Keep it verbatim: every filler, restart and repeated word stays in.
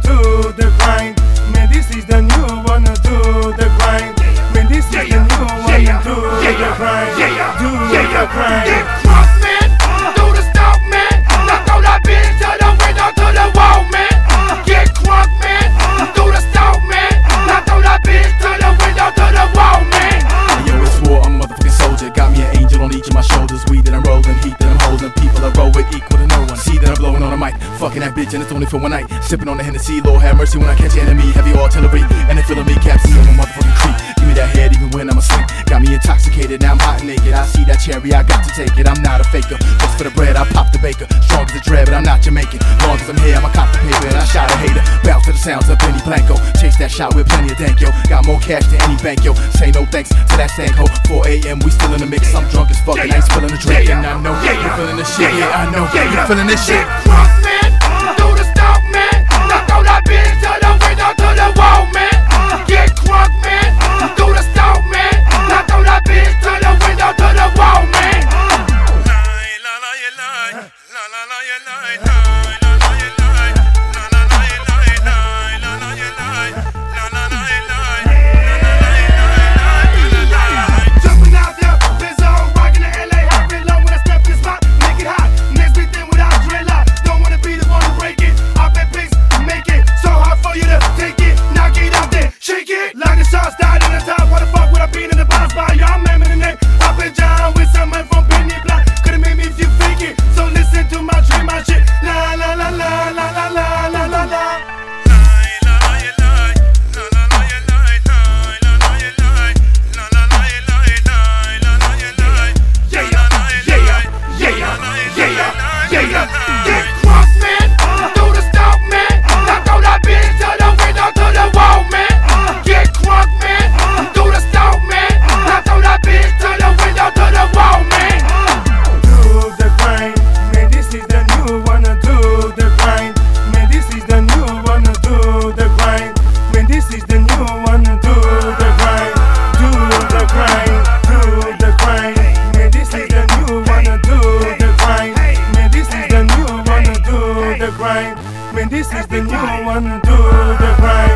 do the grind. Man, this is the new one to do the grind. Man, this is the new one to do the grind. Do the grind. Get crunk, man. Do the stomp, man. Now throw that bitch to the window, to the wall, man. Get crunk, man. Do the stomp, man. Now throw that bitch to the window, to the wall, man. Yo, it's war, I'm a motherfucking soldier. Got me an angel on each of my shoulders. Weed that I'm rolling, heat that I'm holding. People I roll with equal to no one. See that I'm blowing on a mic, fucking that bitch, and it's only for one night. Sipping on the Hennessy, Lord have mercy when I catch an enemy. Heavy artillery, and they feeling me captain on my motherfucking creep. Give me that head even when I'm asleep. Got me intoxicated, now I'm hot and naked. I see that cherry, I got to take it. I'm not a faker. Just for the bread, I pop the baker. Strong as a dread, but I'm not Jamaican. Long as I'm here, I'ma cop the paper, and I shot a hater. Bounce to the sounds of Benny Blanco. Chase that shot with plenty of dank, yo. Got more cash than any bank, yo. Say no thanks to that stank ho. four A M, we still in the mix. I'm drunk as fuck, and I ain't spilling the drink. And I know you're feeling this shit, yeah, I know you're feeling this shit. Get crunk, man. Do the stomp, man. Now throw that bitch to the window, to the wall, man. Get crunk, man. Do the stomp, man. Now throw that bitch to the window, to the wall, man. La la you lie, la la la you lie, la la la you lie, la la la you lie, la la la you lie, la la la you lie, la la la you lie. Jumping out there, Bizzo, rocking the L A hot, real low when I step in the spot, make it hot. Next big thing without dreadlock, don't wanna be the one to break it. I bet pics make it so hard for you to take it. Now get out there, shake it, like the shots died in the top. What the fuck would I be in the box by? Y'all remember the name? I've been down with someone from Penny Block. Could've made me if you fake it. So listen to my dream, my shit. La la la la la la la la la la. Get crunk, man. Do the stomp, man. Now throw that bitch to the window, to the wall, man. Get crunk, man. Do the stomp, man. Now throw that bitch to the window, to the wall, man. Do the grind. Man, this is the new one to do the grind. Man, this is the new one to do the grind. Man, this is the new one to do the grind. Do the grind. Do the grind. Man, this is the new one to do the grind. Man, this is the new one to do the grind. Man, this is the new one to do the grind.